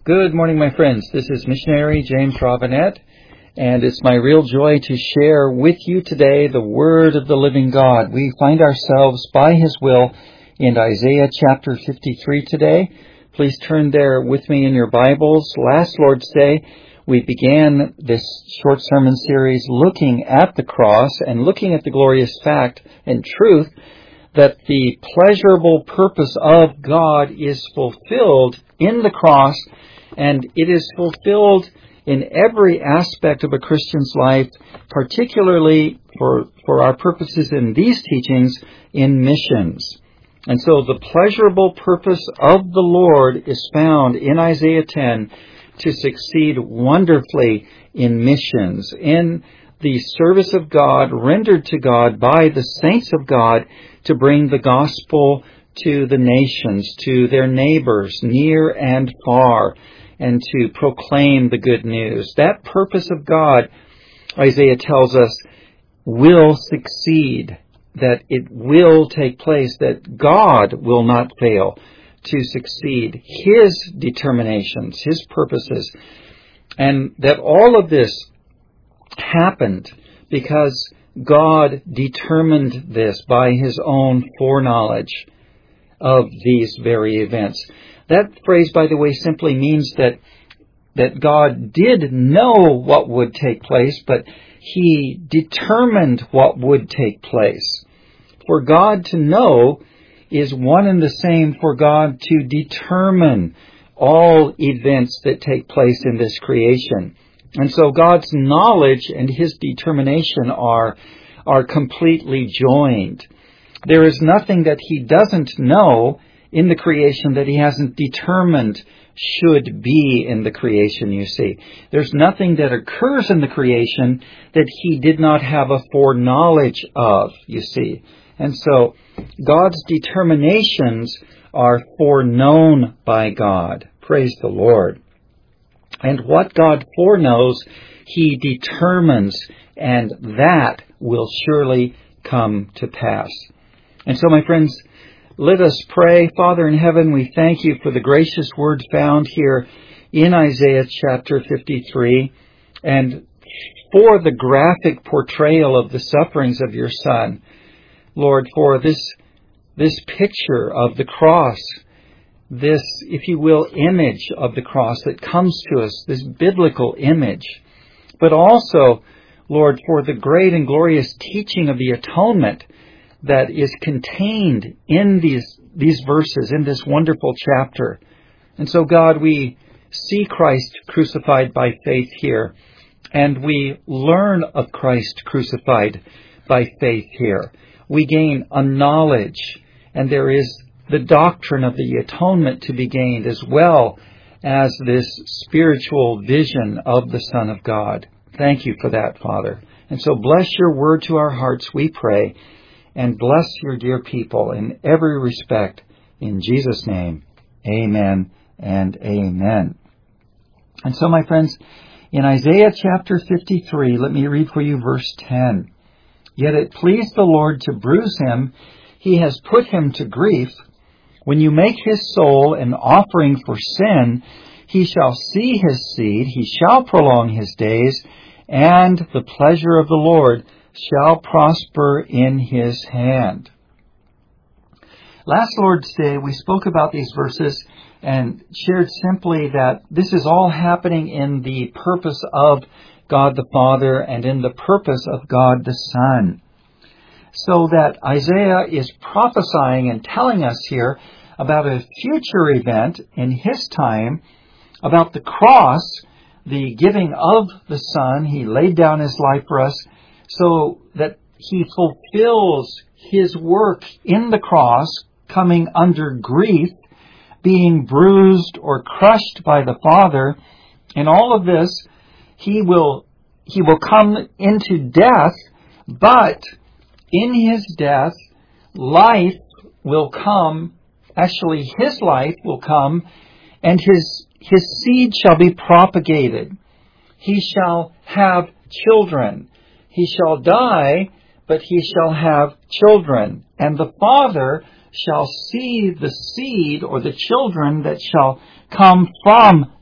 Good morning, my friends. This is Missionary James Robinette, and it's my real joy to share with you today the Word of the living God. We find ourselves, by His will, in Isaiah chapter 53 today. Please turn there with me in your Bibles. Last Lord's Day, we began this short sermon series looking at the cross and looking at the glorious fact and truth that the pleasurable purpose of God is fulfilled in the cross, and it is fulfilled in every aspect of a Christian's life, particularly for our purposes in these teachings, in missions. And so the pleasurable purpose of the Lord is found in Isaiah 10 to succeed wonderfully in missions, in the service of God rendered to God by the saints of God to bring the gospel to the nations, to their neighbors, near and far, and to proclaim the good news. That purpose of God, Isaiah tells us, will succeed, that it will take place, that God will not fail to succeed His determinations, His purposes, and that all of this happened because God determined this by His own foreknowledge of these very events. That phrase, by the way, simply means that God did know what would take place, but He determined what would take place. For God to know is one and the same for God to determine all events that take place in this creation. And so God's knowledge and His determination are completely joined. There is nothing that He doesn't know in the creation that He hasn't determined should be in the creation, you see. There's nothing that occurs in the creation that He did not have a foreknowledge of, you see. And so God's determinations are foreknown by God. Praise the Lord. And what God foreknows, He determines, and that will surely come to pass. And so, my friends, let us pray. Father in heaven, we thank You for the gracious word found here in Isaiah chapter 53, and for the graphic portrayal of the sufferings of Your Son. Lord, for this picture of the cross, this, if you will, image of the cross that comes to us, this biblical image. But also, Lord, for the great and glorious teaching of the atonement that is contained in these verses, in this wonderful chapter. And so, God, we see Christ crucified by faith here, and we learn of Christ crucified by faith here. We gain a knowledge, and there is the doctrine of the atonement to be gained, as well as this spiritual vision of the Son of God. Thank You for that, Father. And so bless Your word to our hearts, we pray, and bless Your dear people in every respect. In Jesus' name, amen and amen. And so, my friends, in Isaiah chapter 53, let me read for you verse 10. Yet it pleased the Lord to bruise Him. He has put Him to grief. When you make His soul an offering for sin, He shall see His seed. He shall prolong His days, and the pleasure of the Lord shall prosper in His hand. Last Lord's Day, we spoke about these verses and shared simply that this is all happening in the purpose of God the Father and in the purpose of God the Son. So that Isaiah is prophesying and telling us here about a future event in his time, about the cross, the giving of the Son. He laid down His life for us so that He fulfills His work in the cross, coming under grief, being bruised or crushed by the Father. In all of this, He will come into death, but in His death, life will come. Actually, His life will come, and His seed shall be propagated. He shall have children. He shall die, but he shall have children. And the Father shall see the seed or the children that shall come from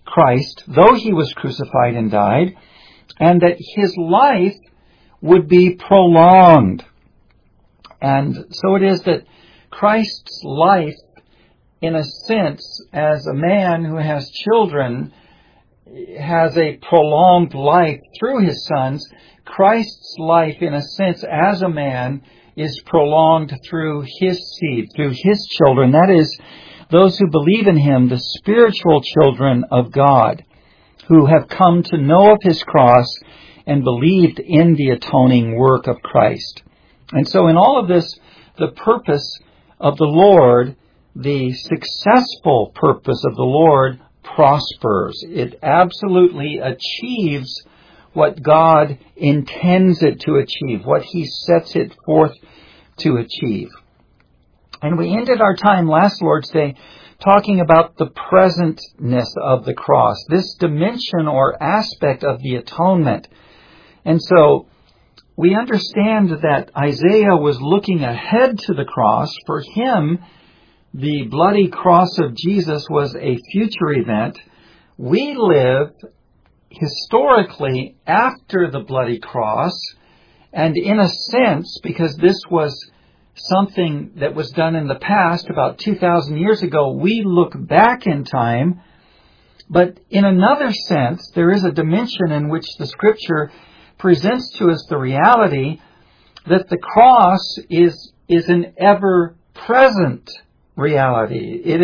Christ, though he was crucified and died, and that his life would be prolonged. And so it is that Christ's life, in a sense, as a man who has children, has a prolonged life through his sons. Christ's life, in a sense, as a man, is prolonged through his seed, through his children. That is, those who believe in him, the spiritual children of God, who have come to know of his cross and believed in the atoning work of Christ. And so in all of this, the purpose of the Lord, the successful purpose of the Lord, prospers. It absolutely achieves what God intends it to achieve, what he sets it forth to achieve. And we ended our time last Lord's Day talking about the presentness of the cross, this dimension or aspect of the atonement. And so we understand that Isaiah was looking ahead to the cross. For him, the bloody cross of Jesus was a future event. We live historically after the bloody cross, and in a sense, because this was something that was done in the past about 2,000 years ago, we look back in time. But in another sense, there is a dimension in which the Scripture presents to us the reality that the cross is an ever-present reality. It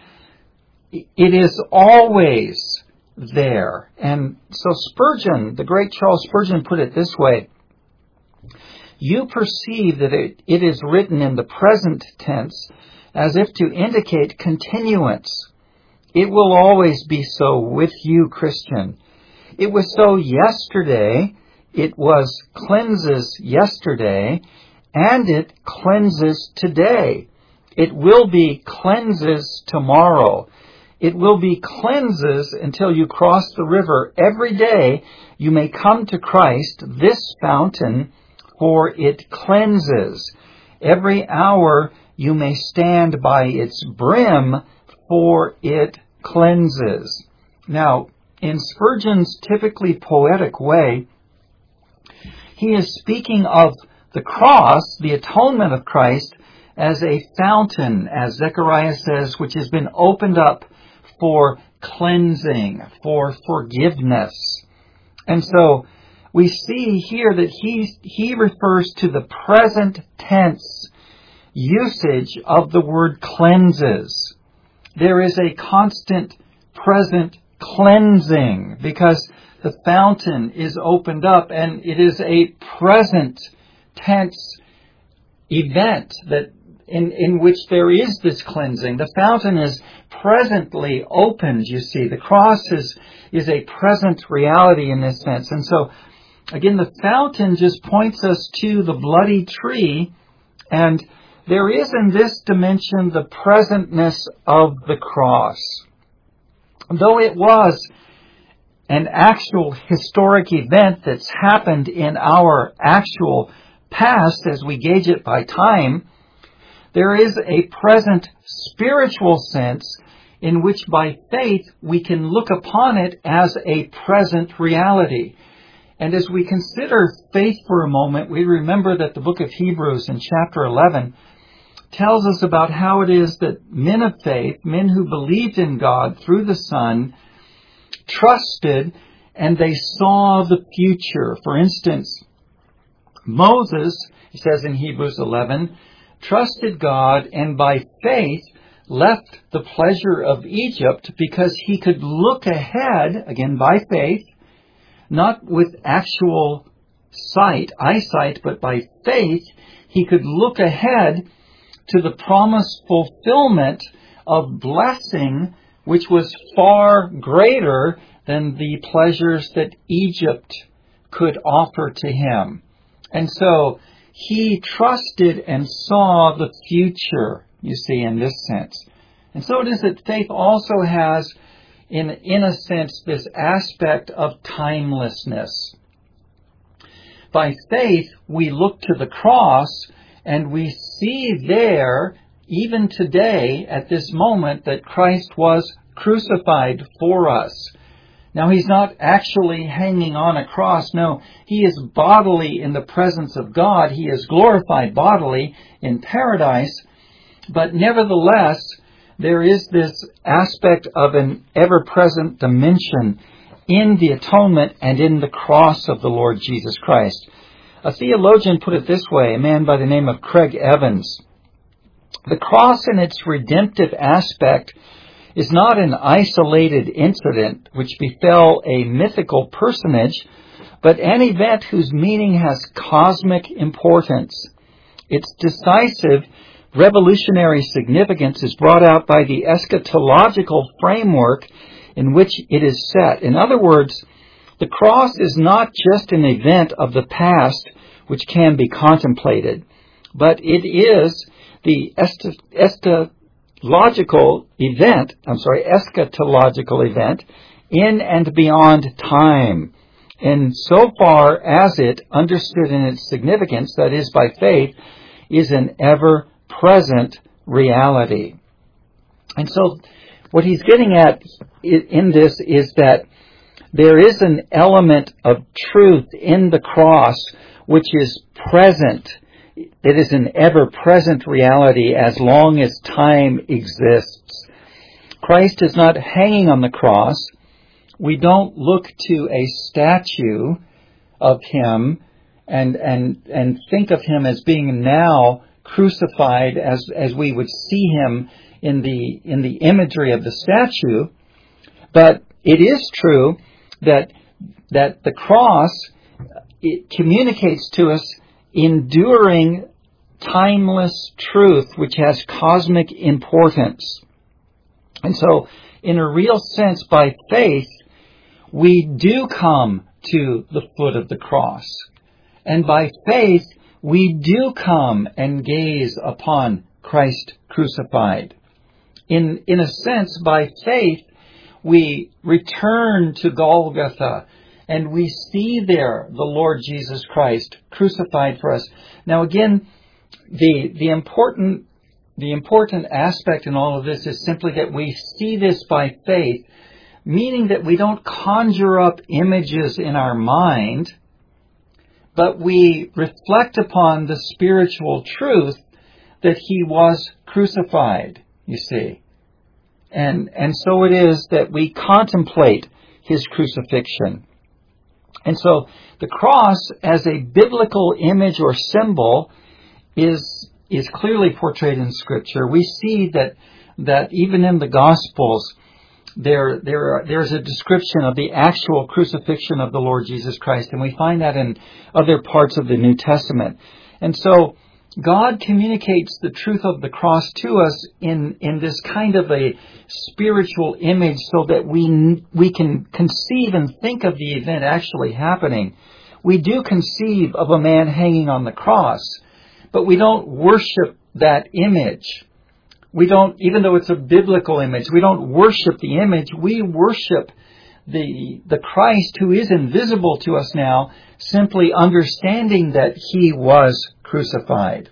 is always there. And so Spurgeon, the great Charles Spurgeon, put it this way: you perceive that it is written in the present tense as if to indicate continuance. It will always be so with you, Christian. It was so yesterday, it was cleanses yesterday, and it cleanses today. It will be cleanses tomorrow. It will be cleanses until you cross the river. Every day you may come to Christ, this fountain, for it cleanses. Every hour you may stand by its brim, for it cleanses. Now, in Spurgeon's typically poetic way, he is speaking of the cross, the atonement of Christ, as a fountain, as Zechariah says, which has been opened up for cleansing, for forgiveness. And so we see here that he refers to the present tense usage of the word cleanses. There is a constant present cleansing because the fountain is opened up, and it is a present tense event that in which there is this cleansing. The fountain is presently opened, you see. The cross is a present reality in this sense. And so, again, the fountain just points us to the bloody tree, and there is in this dimension the presentness of the cross. Though it was an actual historic event that's happened in our actual past as we gauge it by time, there is a present spiritual sense in which by faith we can look upon it as a present reality. And as we consider faith for a moment, we remember that the book of Hebrews in chapter 11 tells us about how it is that men of faith, men who believed in God through the Son, trusted and they saw the future. For instance, Moses, it says in Hebrews 11, trusted God and by faith left the pleasure of Egypt because he could look ahead, again by faith, not with actual eyesight, but by faith, he could look ahead to the promised fulfillment of blessing, which was far greater than the pleasures that Egypt could offer to him. And so he trusted and saw the future, you see, in this sense. And so it is that faith also has, in a sense, this aspect of timelessness. By faith, we look to the cross and we see there, even today, at this moment, that Christ was crucified for us. Now, he's not actually hanging on a cross. No, he is bodily in the presence of God. He is glorified bodily in paradise. But nevertheless, there is this aspect of an ever-present dimension in the atonement and in the cross of the Lord Jesus Christ. A theologian put it this way, a man by the name of Craig Evans. The cross in its redemptive aspect is not an isolated incident which befell a mythical personage, but an event whose meaning has cosmic importance. Its decisive revolutionary significance is brought out by the eschatological framework in which it is set. In other words, the cross is not just an event of the past which can be contemplated, but it is the eschatological event in and beyond time. And so far as it, understood in its significance, that is by faith, is an ever-present reality. And so what he's getting at in this is that there is an element of truth in the cross which is present. It is an ever-present reality as long as time exists. Christ is not hanging on the cross. We don't look to a statue of him and think of him as being now crucified as we would see him in the imagery of the statue. But it is true that the cross, it communicates to us enduring, timeless truth which has cosmic importance. And so, in a real sense, by faith, we do come to the foot of the cross. And by faith, we do come and gaze upon Christ crucified. In a sense, by faith, we return to Golgotha and we see there the Lord Jesus Christ crucified for us. Now again, the important aspect in all of this is simply that we see this by faith, meaning that we don't conjure up images in our mind, but we reflect upon the spiritual truth that he was crucified, you see. And so it is that we contemplate his crucifixion. And so the cross as a biblical image or symbol is clearly portrayed in Scripture. We see that even in the Gospels, there's a description of the actual crucifixion of the Lord Jesus Christ, and we find that in other parts of the New Testament. And so God communicates the truth of the cross to us in this kind of a spiritual image so that we can conceive and think of the event actually happening. We do conceive of a man hanging on the cross, but we don't worship that image. We don't, even though it's a biblical image, we don't worship the image. We worship the Christ who is invisible to us now, simply understanding that he was crucified.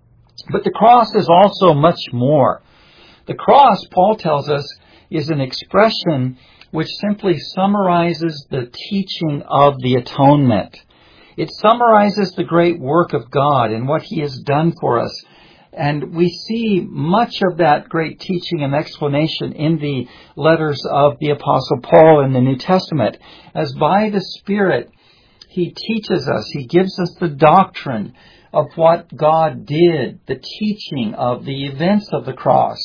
But the cross is also much more. The cross, Paul tells us, is an expression which simply summarizes the teaching of the atonement. It summarizes the great work of God and what he has done for us. And we see much of that great teaching and explanation in the letters of the Apostle Paul in the New Testament, as by the Spirit he teaches us, he gives us the doctrine of what God did, the teaching of the events of the cross.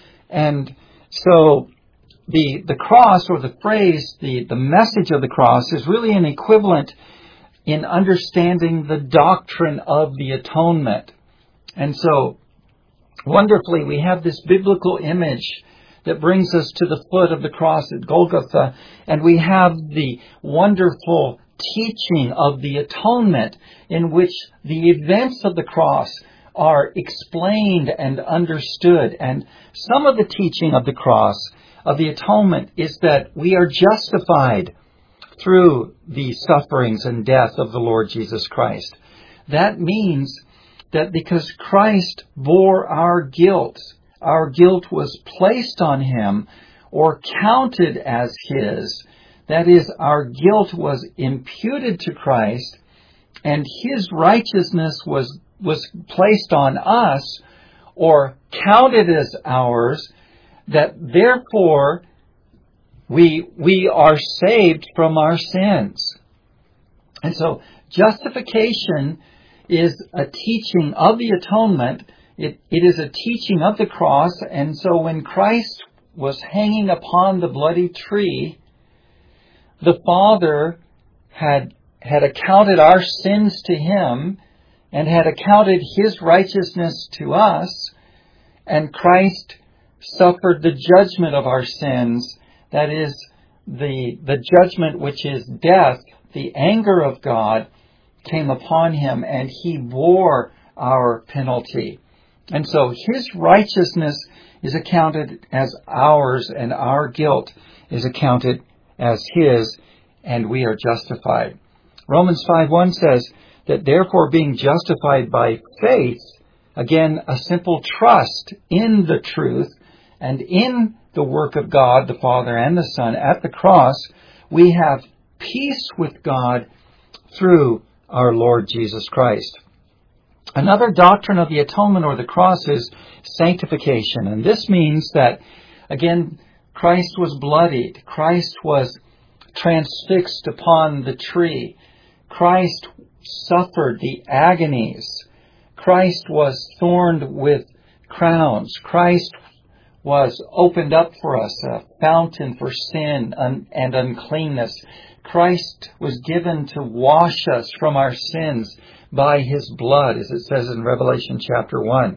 And so the cross, or the phrase, the message of the cross, is really an equivalent in understanding the doctrine of the atonement. And so, wonderfully, we have this biblical image that brings us to the foot of the cross at Golgotha, and we have the wonderful teaching of the atonement in which the events of the cross are explained and understood. And some of the teaching of the cross, of the atonement, is that we are justified through the sufferings and death of the Lord Jesus Christ. That means that because Christ bore our guilt was placed on him or counted as his, That is, our guilt was imputed to Christ, and His righteousness was placed on us, or counted as ours, that therefore we are saved from our sins. And so justification is a teaching of the atonement. It is a teaching of the cross. And so when Christ was hanging upon the bloody tree, the Father had accounted our sins to Him and had accounted His righteousness to us, and Christ suffered the judgment of our sins, that is, the judgment which is death. The anger of God came upon Him, and He bore our penalty. And so His righteousness is accounted as ours, and our guilt is accounted as His, and we are justified. Romans 5:1 says that therefore, being justified by faith, again, a simple trust in the truth and in the work of God, the Father and the Son at the cross, we have peace with God through our Lord Jesus Christ. Another doctrine of the atonement or the cross is sanctification. And this means that, again, Christ was bloodied. Christ was transfixed upon the tree. Christ suffered the agonies. Christ was thorned with crowns. Christ was opened up for us, a fountain for sin and uncleanness. Christ was given to wash us from our sins by His blood, as it says in Revelation chapter 1.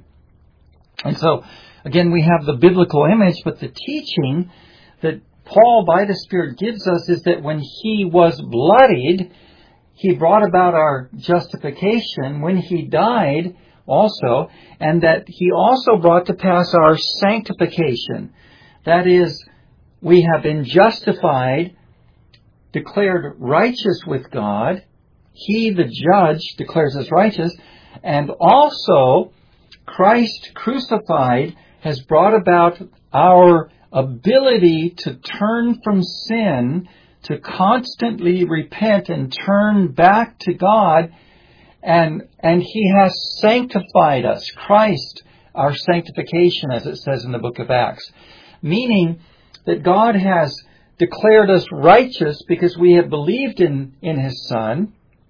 And so, again, we have the biblical image, but the teaching that Paul, by the Spirit, gives us is that when He was bloodied, He brought about our justification. When He died also, and that He also brought to pass our sanctification. That is, we have been justified, declared righteous with God. He, the judge, declares us righteous. And also, Christ crucified has brought about our ability to turn from sin, to constantly repent and turn back to God. And He has sanctified us. Christ, our sanctification, as it says in the book of Acts. Meaning that God has declared us righteous because we have believed in His Son.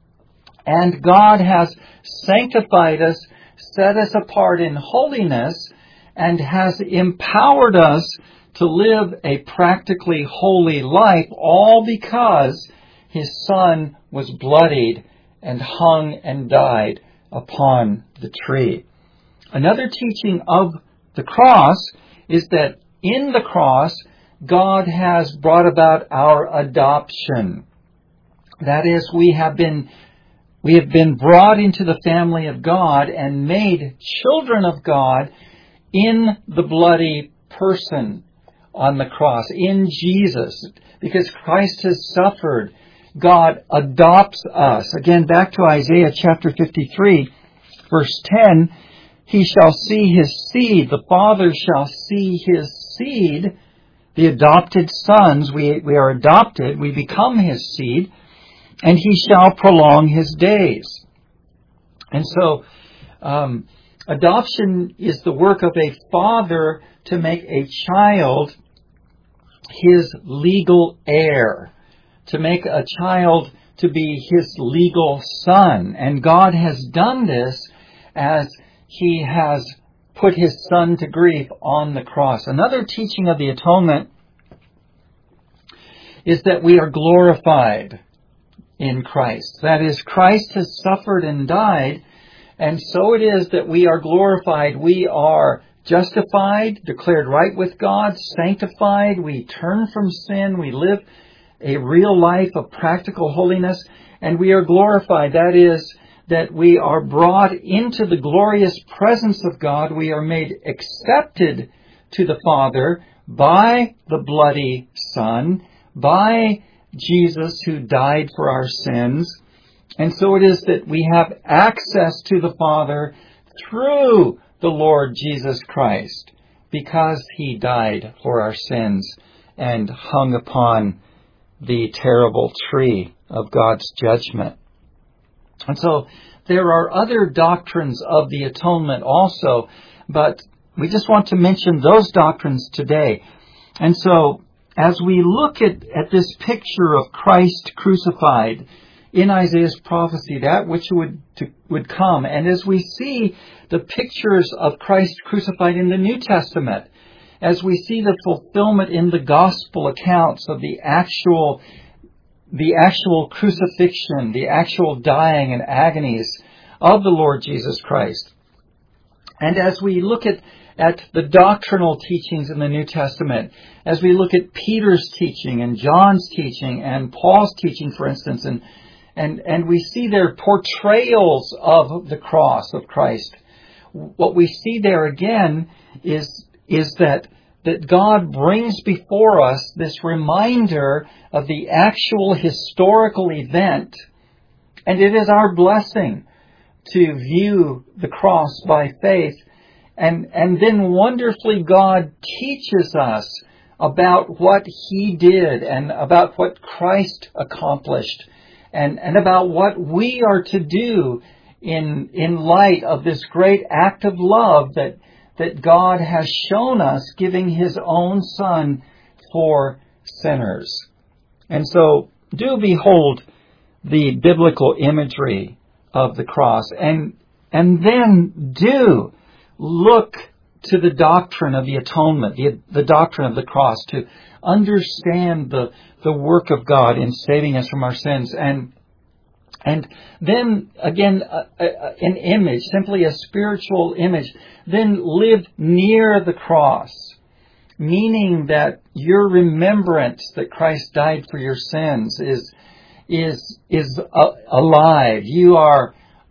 And God has sanctified us, set us apart in holiness, and has empowered us to live a practically holy life, all because His Son was bloodied and hung and died upon the tree. Another teaching of the cross is that in the cross, God has brought about our adoption. That is, we have been brought into the family of God and made children of God in the bloody person on the cross, in Jesus. Because Christ has suffered, God adopts us. Again, back to Isaiah chapter 53, verse 10, He shall see His seed, the Father shall see His seed, the adopted sons, we are adopted, we become His seed, and He shall prolong His days. And so, adoption is the work of a father to make a child his legal heir, to make a child to be his legal son. And God has done this as He has put His Son to grief on the cross. Another teaching of the atonement is that we are glorified in Christ. That is, Christ has suffered and died, and so it is that we are glorified. We are justified, declared right with God, sanctified. We turn from sin. We live a real life of practical holiness, and we are glorified. That is, that we are brought into the glorious presence of God. We are made accepted to the Father by the bloody Son, by Jesus who died for our sins. And so it is that we have access to the Father through the Lord Jesus Christ, because He died for our sins and hung upon the terrible tree of God's judgment. And so there are other doctrines of the atonement also, but we just want to mention those doctrines today. And so as we look at this picture of Christ crucified in Isaiah's prophecy, that which would come, and as we see the pictures of Christ crucified in the New Testament, as we see the fulfillment in the gospel accounts of the actual crucifixion, the actual dying and agonies of the Lord Jesus Christ. And as we look at the doctrinal teachings in the New Testament, as we look at Peter's teaching and John's teaching and Paul's teaching, for instance, and we see their portrayals of the cross of Christ, what we see there again is that God brings before us this reminder of the actual historical event, and it is our blessing to view the cross by faith, and then wonderfully God teaches us about what He did and about what Christ accomplished, and about what we are to do in light of this great act of love that God has shown us, giving His own Son for sinners. And so do behold the biblical imagery of the cross, and then do look to the doctrine of the atonement, the doctrine of the cross, to understand the work of God in saving us from our sins. And then, again, an image, simply a spiritual image. Then live near the cross, meaning that your remembrance that Christ died for your sins is alive. You are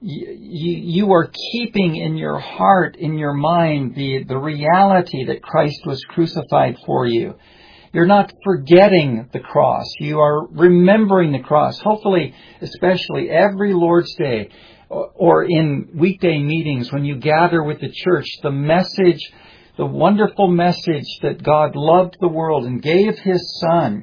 keeping in your heart, in your mind, the reality that Christ was crucified for you. You're not forgetting the cross. You are remembering the cross. Hopefully, especially every Lord's Day or in weekday meetings when you gather with the church, the message, the wonderful message that God loved the world and gave His Son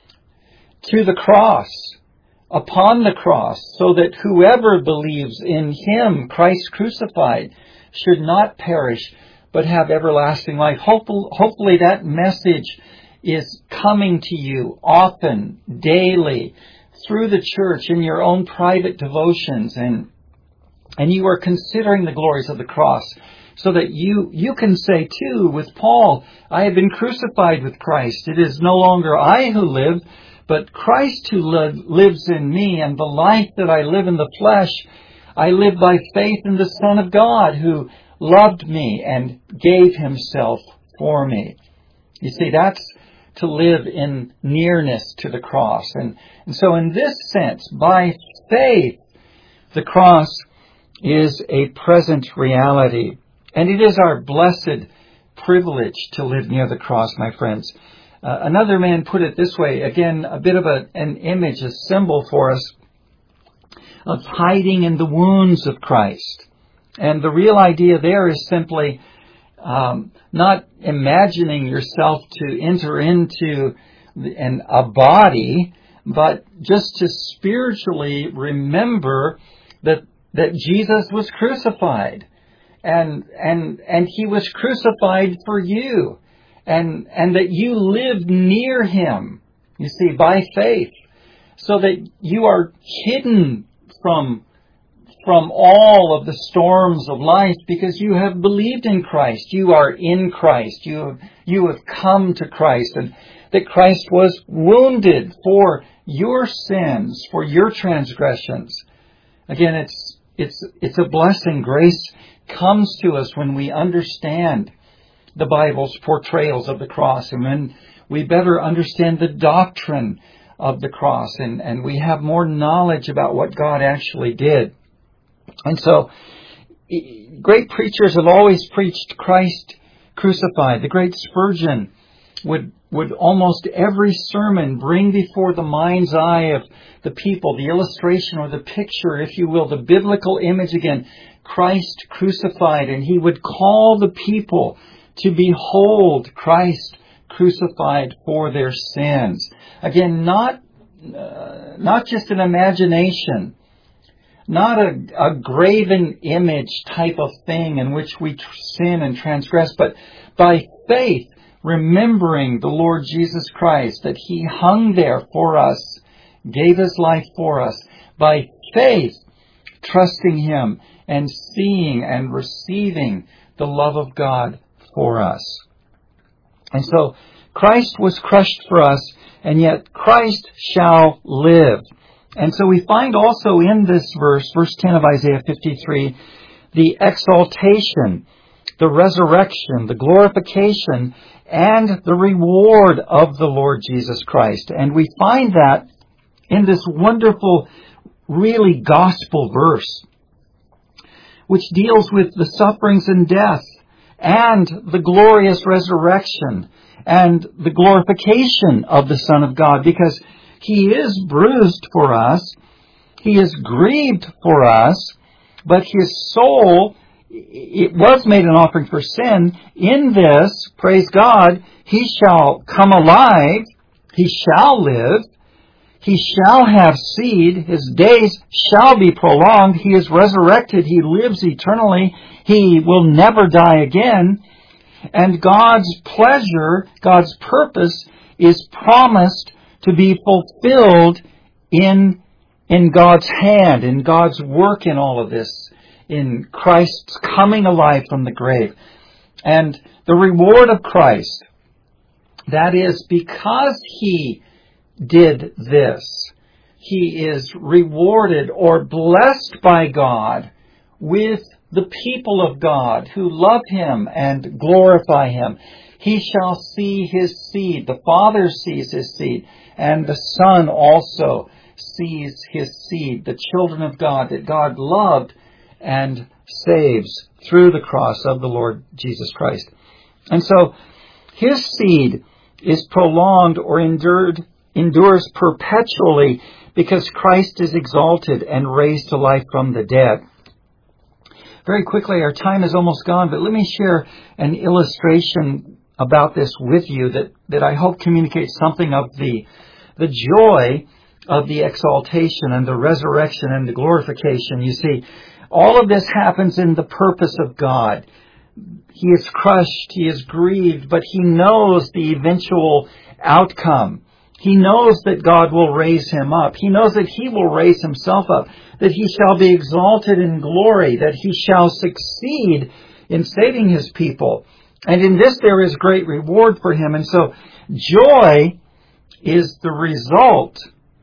to the cross, upon the cross, so that whoever believes in Him, Christ crucified, should not perish but have everlasting life. Hopefully that message is coming to you often, daily, through the church, in your own private devotions, and you are considering the glories of the cross, so that you can say too with Paul, I have been crucified with Christ. It is no longer I who live, but Christ who lives in me, and the life that I live in the flesh, I live by faith in the Son of God who loved me and gave Himself for me. You see, that's to live in nearness to the cross. And so in this sense, by faith, the cross is a present reality. And it is our blessed privilege to live near the cross, my friends. Another man put it this way, again, a bit of an image, a symbol for us of hiding in the wounds of Christ. And the real idea there is simply not imagining yourself to enter into a body, but just to spiritually remember that Jesus was crucified, and He was crucified for you, and that you live near Him, you see, by faith, so that you are hidden from all of the storms of life, because you have believed in Christ. You are in Christ. You have come to Christ, and that Christ was wounded for your sins, for your transgressions. Again, it's a blessing. Grace comes to us when we understand the Bible's portrayals of the cross, and when we better understand the doctrine of the cross, and we have more knowledge about what God actually did. And so, great preachers have always preached Christ crucified. The great Spurgeon would almost every sermon bring before the mind's eye of the people the illustration or the picture, if you will, the biblical image again, Christ crucified. And he would call the people to behold Christ crucified for their sins. Again, not not just an imagination, not a graven image type of thing in which we sin and transgress, but by faith, remembering the Lord Jesus Christ, that He hung there for us, gave His life for us. By faith, trusting Him and seeing and receiving the love of God for us. And so Christ was crushed for us, and yet Christ shall live. And so we find also in this verse 10 of Isaiah 53, the exaltation, the resurrection, the glorification, and the reward of the Lord Jesus Christ. And we find that in this wonderful, really gospel verse, which deals with the sufferings and death, and the glorious resurrection, and the glorification of the Son of God, because He is bruised for us, He is grieved for us, but His soul, it was made an offering for sin. In this, praise God, He shall come alive, He shall live, He shall have seed, His days shall be prolonged, He is resurrected, He lives eternally, He will never die again. And God's pleasure, God's purpose is promised to be fulfilled in God's hand, in God's work in all of this, in Christ's coming alive from the grave. And the reward of Christ, that is, because He did this, He is rewarded or blessed by God with the people of God who love Him and glorify Him. He shall see His seed. The Father sees His seed. And the Son also sees His seed, the children of God that God loved and saves through the cross of the Lord Jesus Christ. And so His seed is prolonged or endures perpetually because Christ is exalted and raised to life from the dead. Very quickly, our time is almost gone, but let me share an illustration about this with you that I hope communicates something of the joy of the exaltation and the resurrection and the glorification. You see, all of this happens in the purpose of God. He is crushed, He is grieved, but He knows the eventual outcome. He knows that God will raise Him up. He knows that He will raise Himself up, that He shall be exalted in glory, that He shall succeed in saving His people. And in this there is great reward for Him. And so joy is the result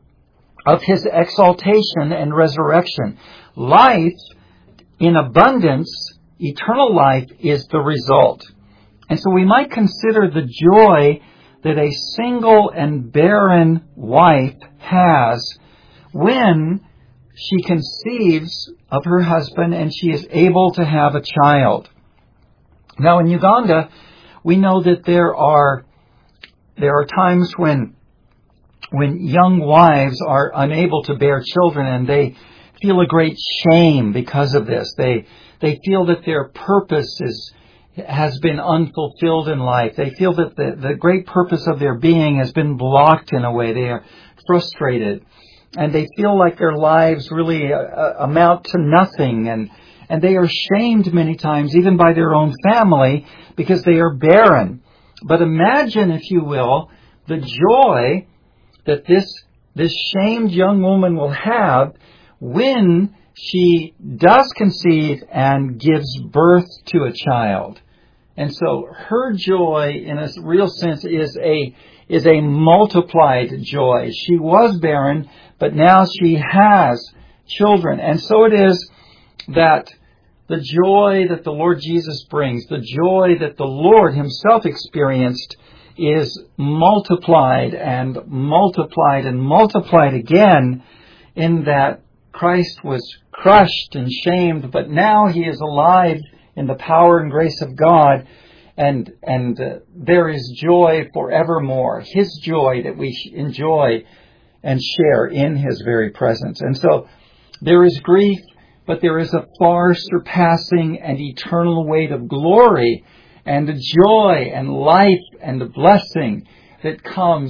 of His exaltation and resurrection. Life in abundance, eternal life, is the result. And so we might consider the joy that a single and barren wife has when she conceives of her husband and she is able to have a child. Now in Uganda, we know that there are times when young wives are unable to bear children and they feel a great shame because of this. They feel that their purpose has been unfulfilled in life. They feel that the great purpose of their being has been blocked in a way. They are frustrated. And they feel like their lives really amount to nothing. And they are shamed many times, even by their own family, because they are barren. But imagine, if you will, the joy that this shamed young woman will have when she does conceive and gives birth to a child. And so her joy, in a real sense, is a multiplied joy. She was barren, but now she has children. And so it is that the joy that the Lord Jesus brings, the joy that the Lord Himself experienced, is multiplied and multiplied and multiplied again, in that Christ was crushed and shamed, but now He is alive in the power and grace of God, and there is joy forevermore. His joy that we enjoy and share in His very presence. And so there is grief, but there is a far surpassing and eternal weight of glory and the joy and life and the blessing that comes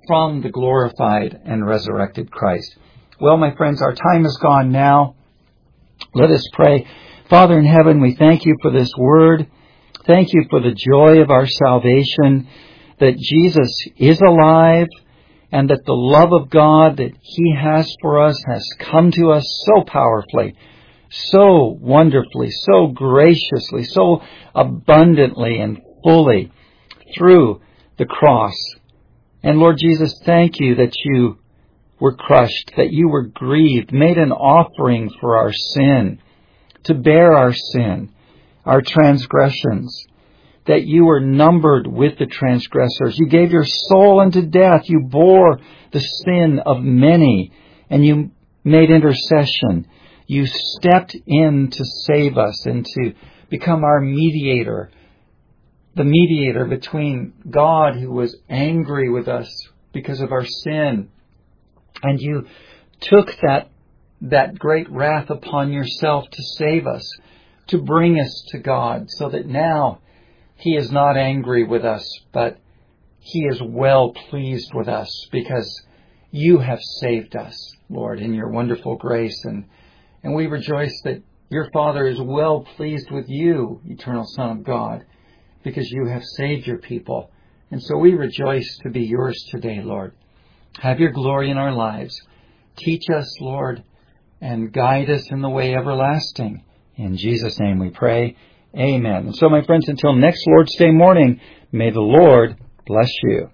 from the glorified and resurrected Christ. Well, my friends, our time is gone now. Let us pray. Father in heaven, we thank you for this word. Thank you for the joy of our salvation, that Jesus is alive, and that the love of God that He has for us has come to us so powerfully, so wonderfully, so graciously, so abundantly and fully through the cross. And Lord Jesus, thank you that you were crushed, that you were grieved, made an offering for our sin, to bear our sin, our transgressions, that you were numbered with the transgressors. You gave your soul unto death. You bore the sin of many, and you made intercession. You stepped in to save us and to become our mediator, the mediator between God, who was angry with us because of our sin. And you took that great wrath upon yourself to save us, to bring us to God, so that now He is not angry with us, but He is well pleased with us because you have saved us, Lord, in your wonderful grace. And we rejoice that your Father is well pleased with you, eternal Son of God, because you have saved your people. And so we rejoice to be yours today, Lord. Have your glory in our lives. Teach us, Lord, and guide us in the way everlasting. In Jesus' name we pray. Amen. And so, my friends, until next Lord's Day morning, may the Lord bless you.